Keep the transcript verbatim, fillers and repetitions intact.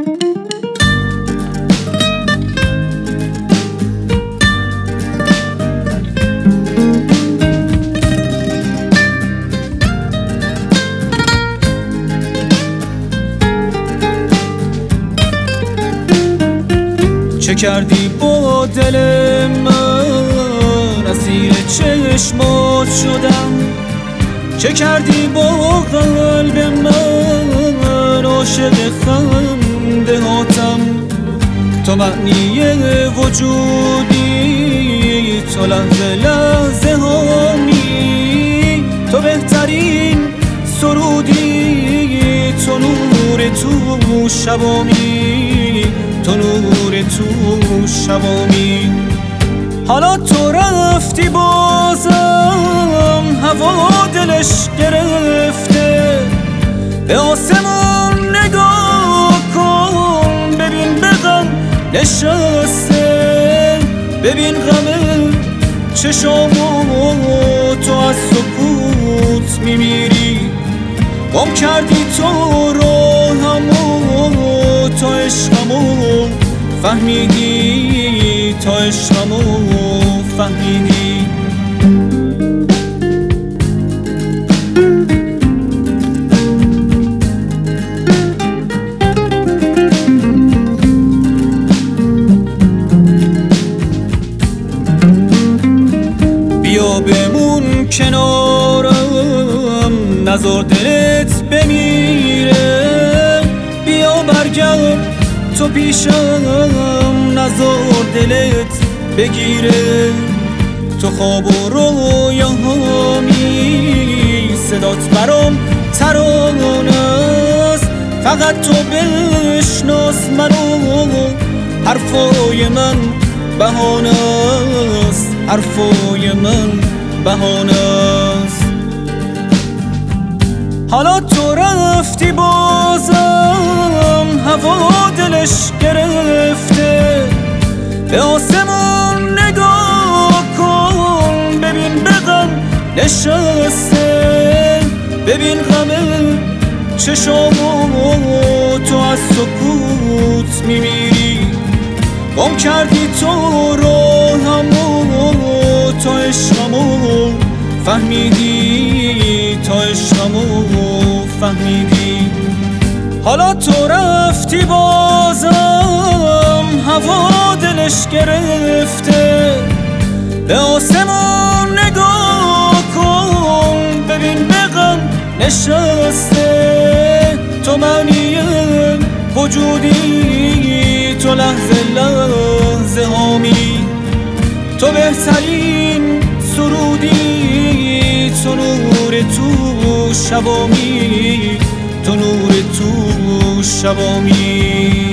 چه کردی با دل من، اسیر چشمات شدم. چه کردی با قلب من، عاشق خنده هاتم. تو معنی وجودی، تو لحظه لحظه هامی. تو بهترین سرودی، تو نور تو شبامی، تو نور تو شبامی. حالا تو رفتی بازم، هوا دلش گرفته. به آسمون نگاه کن، ببین به غم نشسته. ببین غم چشامو، تو از سکوت میمیری. گم کردی تو راهمو، تو عشقمو فهمیدی، تو عشقمو فهمیدی. بیا بمون کنارم، نذار دلت بمیره. بیا برگرد تو پیشم، نذار دلت بگیره. تو خواب و رویاهامی، صدات برام ترانه است. فقط تو بشناس منو، حرفای من بهانه است، حرفای من بهانه است. حالا تو رفتی بازم، هوا دلش گرفته. به آسمون نگاه کن، ببین به غم نشسته. ببین غم چشامو، تو از سکوت میمیری. گم کردی تو راهمو، تو عشقمو فهمیدی، تو عشقمو فهمیدی. حالا تو رفتی بازم، هوا دلش گرفته. به آسمون نگاه کن، ببین به غم نشسته. تو معنی وجودی، تو لحظه لحظه هامی. تو بهترین سرودی، تو نور تو شبامی، تو نور تو شبامی.